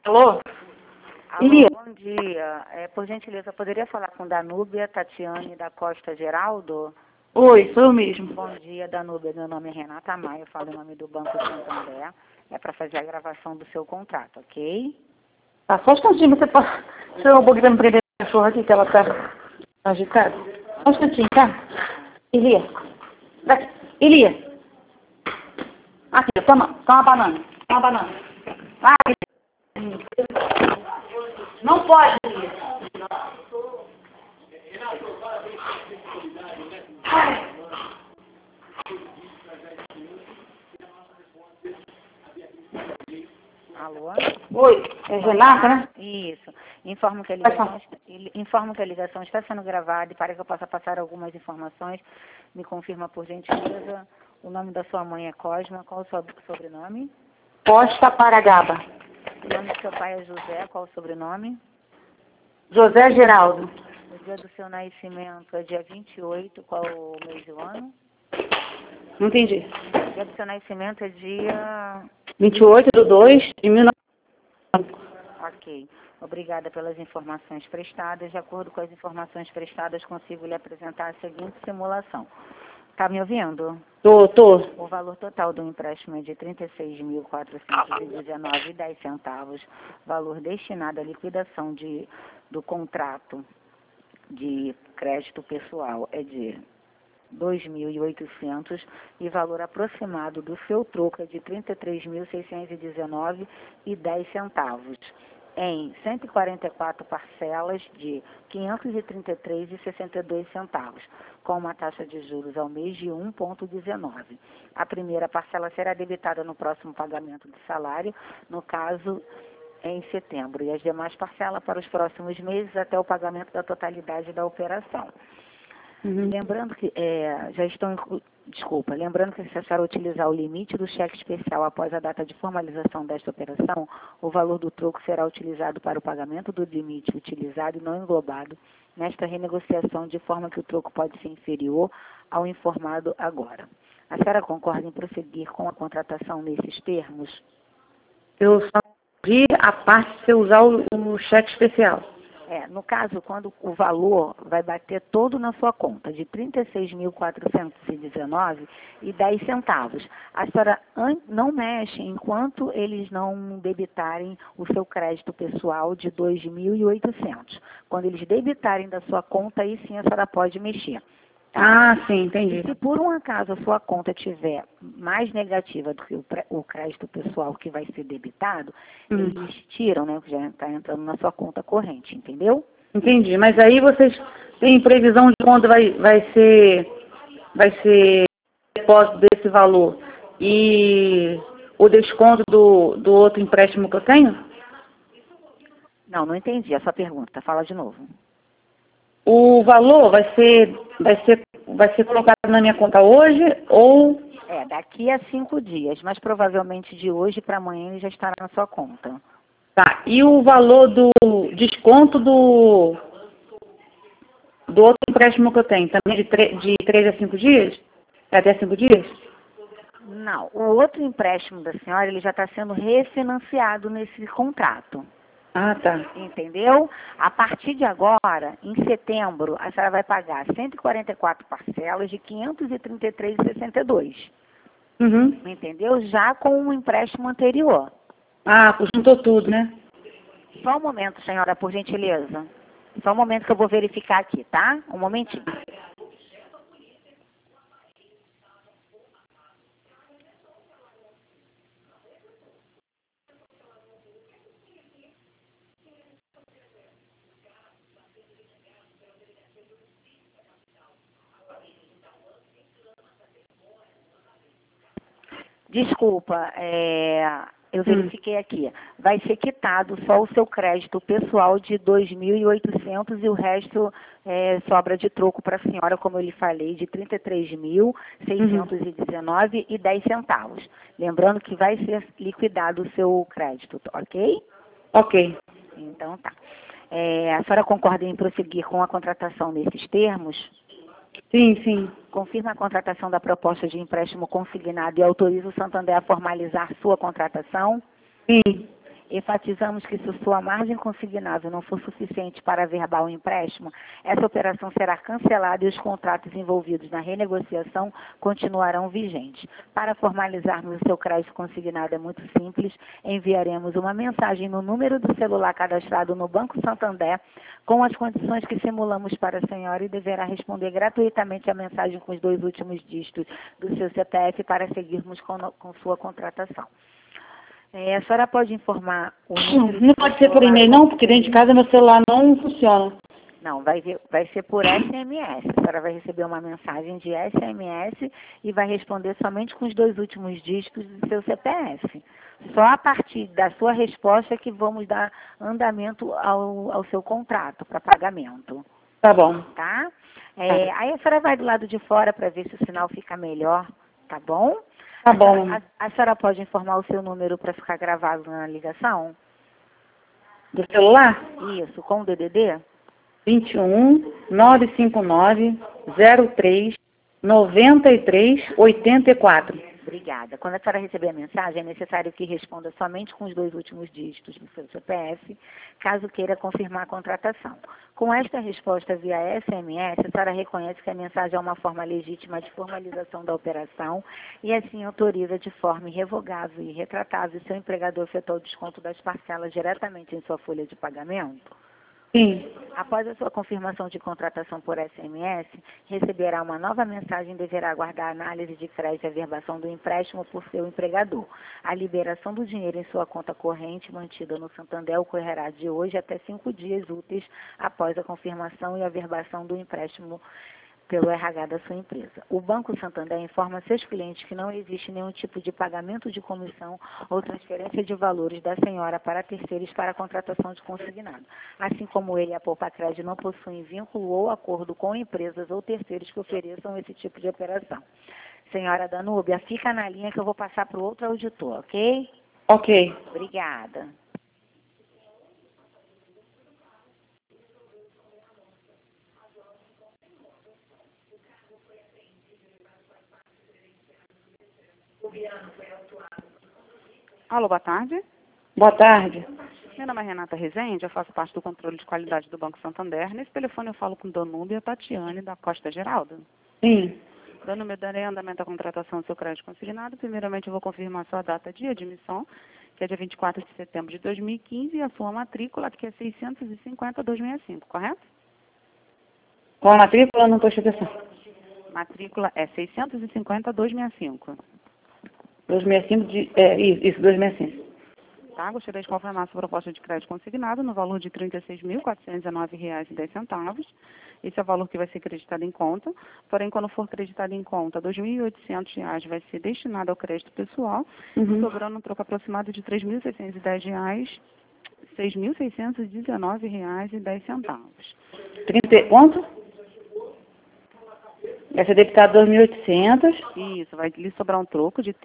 Alô? Alô, bom dia. Por gentileza, poderia falar com Danúbia Tatiane da Costa Geraldo? Oi, sou eu mesmo. Bom dia, Danúbia. Meu nome é Renata Maia, eu falo em nome do Banco Santander. É para fazer a gravação do seu contrato, ok? Tá, só um instantinho, você pode... Deixa eu me prender a cachorra aqui, que ela tá agitada. Só um instantinho, tá? Ilia. Daqui. Ilia. Aqui, toma uma banana. Toma uma banana. Vai. Não pode, Ilia. Alô? Oi, é Renata, né? Isso. Informo que a ligação está sendo gravada e para que eu possa passar algumas informações, me confirma por gentileza. O nome da sua mãe é Cosma. Qual o seu sobrenome? Costa Paragaba. O nome do seu pai é José. Qual o sobrenome? José Geraldo. O dia do seu nascimento é dia 28. Qual o mês do ano? Não entendi. O dia do seu nascimento é dia... 28/2/1900. Ok. Obrigada pelas informações prestadas. De acordo com as informações prestadas, consigo lhe apresentar a seguinte simulação. Está me ouvindo? Tô. O valor total do empréstimo é de R$ 36.419,10. Valor destinado à liquidação do contrato de crédito pessoal é de 2.800 e valor aproximado do seu troco é de R$ 33.619,10 em 144 parcelas de R$ 533,62, com uma taxa de juros ao mês de 1,19. A primeira parcela será debitada no próximo pagamento de salário, no caso em setembro, e as demais parcelas para os próximos meses até o pagamento da totalidade da operação. Lembrando que lembrando que se a senhora utilizar o limite do cheque especial após a data de formalização desta operação, o valor do troco será utilizado para o pagamento do limite utilizado e não englobado nesta renegociação, de forma que o troco pode ser inferior ao informado agora. A senhora concorda em prosseguir com a contratação nesses termos? Eu só vi a parte de você usar o cheque especial. No caso, quando o valor vai bater todo na sua conta, de R$ 36.419,10. A senhora não mexe enquanto eles não debitarem o seu crédito pessoal de R$ 2.800. Quando eles debitarem da sua conta, aí sim a senhora pode mexer. Ah, sim, entendi. E se por um acaso a sua conta tiver mais negativa do que o crédito pessoal que vai ser debitado, eles tiram, né, que já está entrando na sua conta corrente, entendeu? Entendi, mas aí vocês têm previsão de quando vai ser o depósito desse valor e o desconto do outro empréstimo que eu tenho? Não entendi a sua pergunta. Fala de novo. O valor vai ser colocado na minha conta hoje ou... daqui a 5 dias, mas provavelmente de hoje para amanhã ele já estará na sua conta. Tá, e o valor do desconto do outro empréstimo que eu tenho, também de 3 a 5 dias? Até 5 dias? Não, o outro empréstimo da senhora, ele já está sendo refinanciado nesse contrato. Ah, tá. Entendeu? A partir de agora, em setembro, a senhora vai pagar 144 parcelas de R$ 533,62. Entendeu? Já com o empréstimo anterior. Ah, juntou tudo, né? Só um momento, senhora, por gentileza. Só um momento que eu vou verificar aqui, tá? Um momentinho. Desculpa, eu verifiquei aqui. Vai ser quitado só o seu crédito pessoal de 2.800 e o resto sobra de troco para a senhora, como eu lhe falei, de 33.619,10. Lembrando que vai ser liquidado o seu crédito, ok? Ok. Então tá. A senhora concorda em prosseguir com a contratação nesses termos? Sim. Confirma a contratação da proposta de empréstimo consignado e autoriza o Santander a formalizar sua contratação? Sim. Enfatizamos que se sua margem consignável não for suficiente para averbar o empréstimo, essa operação será cancelada e os contratos envolvidos na renegociação continuarão vigentes. Para formalizarmos o seu crédito consignado é muito simples, enviaremos uma mensagem no número do celular cadastrado no Banco Santander com as condições que simulamos para a senhora e deverá responder gratuitamente a mensagem com os 2 últimos dígitos do seu CPF para seguirmos com sua contratação. A senhora pode informar o número... Não pode ser por e-mail não, porque dentro de casa meu celular não funciona. Não, vai ser por SMS. A senhora vai receber uma mensagem de SMS e vai responder somente com os 2 últimos dígitos do seu CPF. Só a partir da sua resposta que vamos dar andamento ao seu contrato para pagamento. Tá bom. Tá? Aí a senhora vai do lado de fora para ver se o sinal fica melhor, tá bom? Tá bom. A senhora pode informar o seu número para ficar gravado na ligação? Do celular? Isso, com o DDD? 21 959 03 93 84. Obrigada. Quando a senhora receber a mensagem, é necessário que responda somente com os 2 últimos dígitos do seu CPF, caso queira confirmar a contratação. Com esta resposta via SMS, a senhora reconhece que a mensagem é uma forma legítima de formalização da operação e assim autoriza de forma irrevogável e irretratável seu empregador efetuar o desconto das parcelas diretamente em sua folha de pagamento? Sim. Após a sua confirmação de contratação por SMS, receberá uma nova mensagem e deverá aguardar a análise de crédito e averbação do empréstimo por seu empregador. A liberação do dinheiro em sua conta corrente mantida no Santander ocorrerá de hoje até 5 dias úteis após a confirmação e averbação do empréstimo pelo RH da sua empresa. O Banco Santander informa seus clientes que não existe nenhum tipo de pagamento de comissão ou transferência de valores da senhora para terceiros para a contratação de consignado. Assim como ele e a Poupa Crédito não possuem vínculo ou acordo com empresas ou terceiros que ofereçam esse tipo de operação. Senhora Danúbia, fica na linha que eu vou passar para o outro auditor, ok? Ok. Obrigada. Alô, boa tarde. Boa tarde. Meu nome é Renata Rezende, eu faço parte do controle de qualidade do Banco Santander. Nesse telefone eu falo com Danúbia Tatiane, da Costa Geraldo. Sim. Danúbia, darei andamento à contratação do seu crédito consignado. Primeiramente eu vou confirmar sua data de admissão, que é dia 24 de setembro de 2015, e a sua matrícula, que é 650-265, correto? Qual a matrícula? Eu não estou atenção. Matrícula é 650-265. 265 isso, 265. Tá? Gostaria de confirmar a sua proposta de crédito consignado no valor de R$ 36.419,10. Esse é o valor que vai ser creditado em conta. Porém, quando for creditado em conta, R$ 2.800 vai ser destinado ao crédito pessoal, sobrando um troco aproximado de R$ 3.610, R$ 6.619,10. Quanto? Vai ser debitado 2.800. Isso, vai lhe sobrar um troco de R$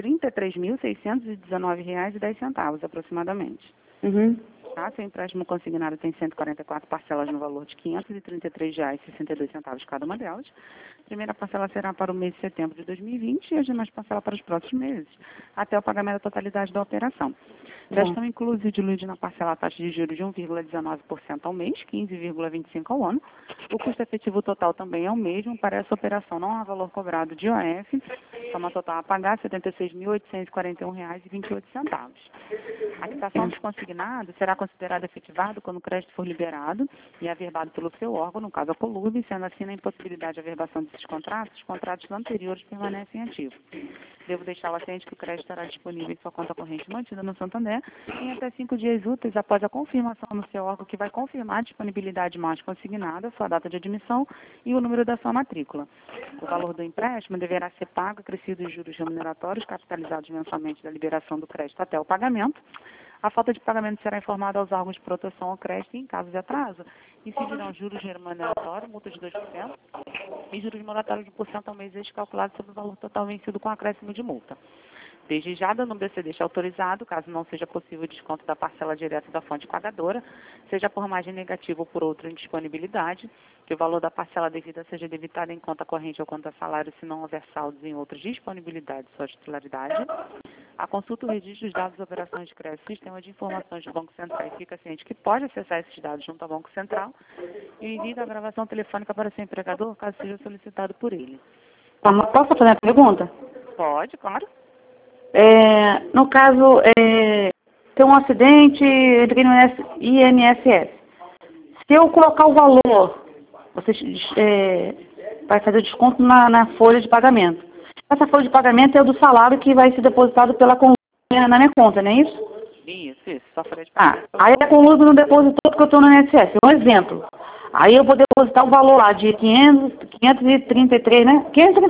33.619,10 aproximadamente. Tá? Seu empréstimo consignado tem 144 parcelas no valor de R$ 533,62 cada uma delas. A primeira parcela será para o mês de setembro de 2020 e as demais parcelas para os próximos meses, até o pagamento da totalidade da operação. Já estão inclusos e diluídos na parcela a taxa de juros de 1,19% ao mês, 15,25% ao ano. O custo efetivo total também é o mesmo. Para essa operação não há valor cobrado de IOF, soma total a pagar R$ 76.841,28. A quitação dos consignados será considerado efetivado quando o crédito for liberado e averbado pelo seu órgão, no caso a Colube, sendo assim na impossibilidade de averbação desses contratos, os contratos anteriores permanecem ativos. Devo deixá-la ciente que o crédito estará disponível em sua conta corrente mantida no Santander em até 5 dias úteis após a confirmação no seu órgão, que vai confirmar a disponibilidade mais consignada, sua data de admissão e o número da sua matrícula. O valor do empréstimo deverá ser pago, acrescido de juros remuneratórios capitalizados mensalmente da liberação do crédito até o pagamento. A falta de pagamento será informada aos órgãos de proteção ao crédito e, em caso de atraso, incidirão juros remuneratórios, multa de 2% e juros moratórios de 1% ao mês calculados sobre o valor total vencido com acréscimo de multa. Desde já, no BC deixa autorizado, caso não seja possível o desconto da parcela direta da fonte pagadora, seja por margem negativa ou por outra indisponibilidade, que o valor da parcela devida seja debitado em conta corrente ou conta salário, se não houver saldos em outras disponibilidades de sua titularidade. A consulta o registro dos dados das operações de crédito, sistema de informações do Banco Central, e fica ciente que pode acessar esses dados junto ao Banco Central e o envio da gravação telefônica para seu empregador, caso seja solicitado por ele. Tá, mas posso fazer uma pergunta? Pode, claro. No caso, tem um acidente, entrei no INSS. Se eu colocar o valor, você vai fazer desconto na folha de pagamento. Essa folha de pagamento é o do salário que vai ser depositado pela Conlub na minha conta, não é isso? Isso, só folha de pagamento. Aí a Conlub não depositou porque eu estou no INSS. Um exemplo. Aí eu vou depositar o valor lá de 533, né?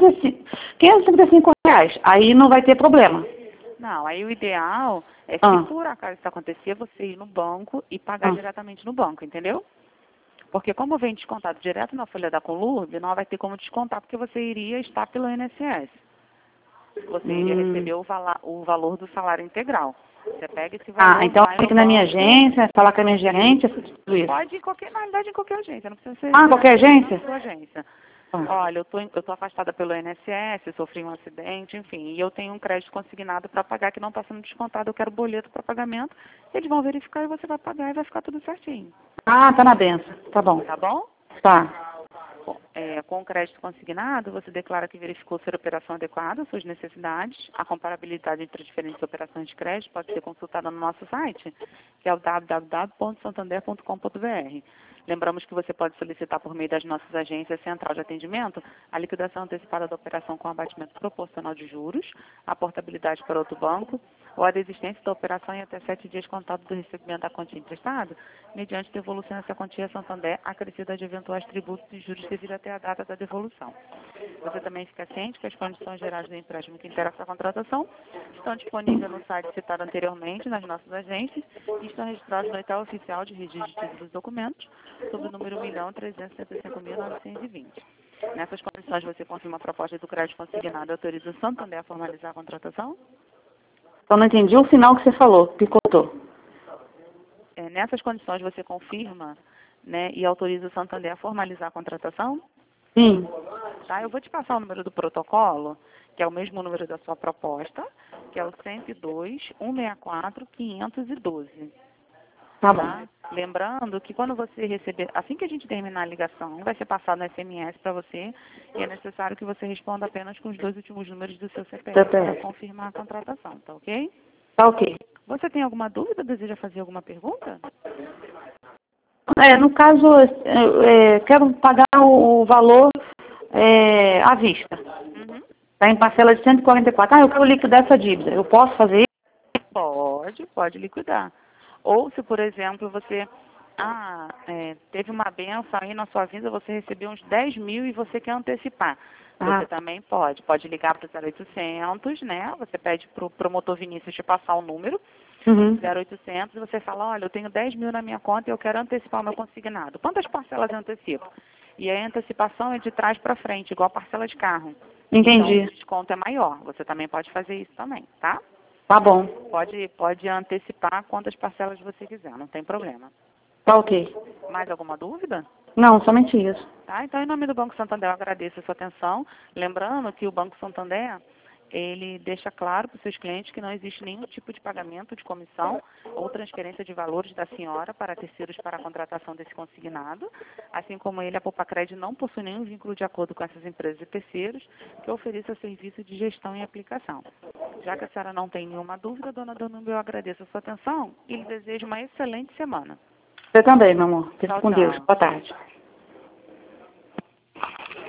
535 reais. Aí não vai ter problema. Não, aí o ideal é, se por acaso isso acontecer, você ir no banco e pagar diretamente no banco, entendeu? Porque como vem descontado direto na folha da Conlub, não vai ter como descontar, porque você iria estar pelo INSS. Você iria receber o valor do salário integral. Você pega esse valor. Então tem que ir na minha agência, falar com a minha gerente, tudo isso. Pode ir na realidade em qualquer agência, não precisa ser. Qualquer agência? Sua agência. Olha, eu tô afastada pelo INSS, sofri um acidente, enfim, e eu tenho um crédito consignado para pagar que não está sendo descontado, eu quero boleto para pagamento, eles vão verificar e você vai pagar e vai ficar tudo certinho. Tá na benção, tá bom. Tá bom? Tá. Com o crédito consignado, você declara que verificou ser operação adequada às suas necessidades. A comparabilidade entre diferentes operações de crédito pode ser consultada no nosso site, que é o www.santander.com.br. Lembramos que você pode solicitar por meio das nossas agências central de atendimento a liquidação antecipada da operação com abatimento proporcional de juros, a portabilidade para outro banco ou a desistência da operação em até 7 dias contados do recebimento da quantia emprestada, mediante devolução dessa quantia a Santander acrescida de eventuais tributos e juros devido até a data da devolução. Você também fica ciente que as condições gerais do empréstimo que interessa a contratação estão disponíveis no site citado anteriormente, nas nossas agências, e estão registrados no edital oficial de registro de títulos e documentos, sob o número 1.375.920. Nessas condições, você confirma a proposta do crédito consignado e autoriza o Santander a formalizar a contratação? Só não entendi o final que você falou, picotou. Nessas condições, você confirma, né, e autoriza o Santander a formalizar a contratação? Sim. Tá, eu vou te passar o número do protocolo, que é o mesmo número da sua proposta, que é o 102-164-512. Tá bom. Tá? Lembrando que quando você receber, assim que a gente terminar a ligação, vai ser passado no SMS para você e é necessário que você responda apenas com os 2 últimos números do seu CPF para confirmar a contratação, tá ok? Tá ok. Você tem alguma dúvida? Deseja fazer alguma pergunta? No caso, quero pagar o valor à vista. Está em parcela de 144. Eu quero liquidar essa dívida. Eu posso fazer isso? Pode liquidar. Ou se, por exemplo, você teve uma benção aí na sua vida, você recebeu uns 10 mil e você quer antecipar. Você também pode ligar para o 0800, né? Você pede para o promotor Vinícius te passar o número, 0800, e você fala, olha, eu tenho 10 mil na minha conta e eu quero antecipar o meu consignado. Quantas parcelas eu antecipo? E aí a antecipação é de trás para frente, igual a parcela de carro. Entendi. Então o desconto é maior. Você também pode fazer isso também, tá? Tá bom. Pode antecipar quantas parcelas você quiser, não tem problema. Tá ok. Mais alguma dúvida? Não, somente isso. Tá, então, em nome do Banco Santander, eu agradeço a sua atenção. Lembrando que o Banco Santander, ele deixa claro para os seus clientes que não existe nenhum tipo de pagamento de comissão ou transferência de valores da senhora para terceiros para a contratação desse consignado, assim como ele, a Poupa-Crédito, não possui nenhum vínculo de acordo com essas empresas e terceiros que ofereçam serviço de gestão e aplicação. Já que a senhora não tem nenhuma dúvida, dona Danúbia, eu agradeço a sua atenção e lhe desejo uma excelente semana. Você também, meu amor. Fique Tchau, com tchau. Deus. Boa tarde.